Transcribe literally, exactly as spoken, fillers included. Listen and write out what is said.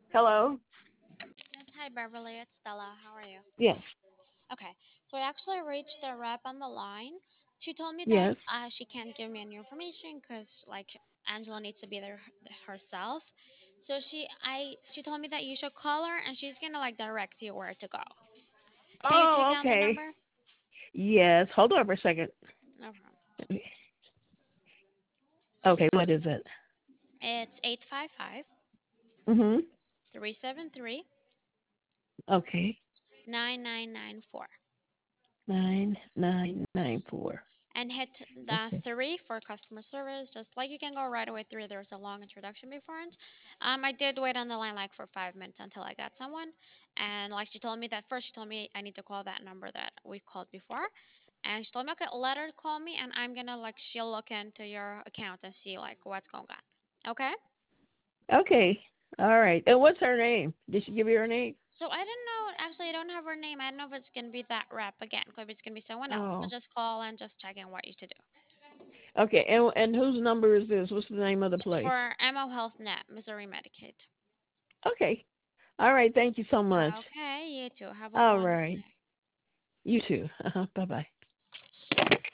Hello? Yes, hi Beverly, it's Stella. How are you? Yes. Okay, so I actually reached the rep on the line. She told me that Yes. uh, she can't give me any information because like Angela needs to be there herself. So she I she told me that you should call her and she's gonna like direct you where to go. Can you take Oh, down the okay. number? Yes. Hold on for a second. No problem. Okay, what is it? It's eight five five Mhm. three seven three Okay. nine nine nine four. Nine nine nine four. And hit the Okay. three for customer service. Just like you can go right away through. There's a long introduction beforehand. Um, I did wait on the line like for five minutes until I got someone, and like she told me that first, she told me I need to call that number that we've called before, and she told me okay, let her call me, and I'm gonna like she'll look into your account and see like what's going on. Okay. Okay. All right. And what's her name? Did she give you her name? So I didn't know. Actually, I don't have her name. I don't know if it's gonna be that rep again. Maybe it's gonna be someone else. So Oh. just call and just check in what you to do. Okay. And and whose number is this? What's the name of the It's place? for M O Health Net, Missouri Medicaid. Okay. All right. Thank you so much. Okay, you too. Have a All wonderful right. day. You too. Uh-huh. Bye bye.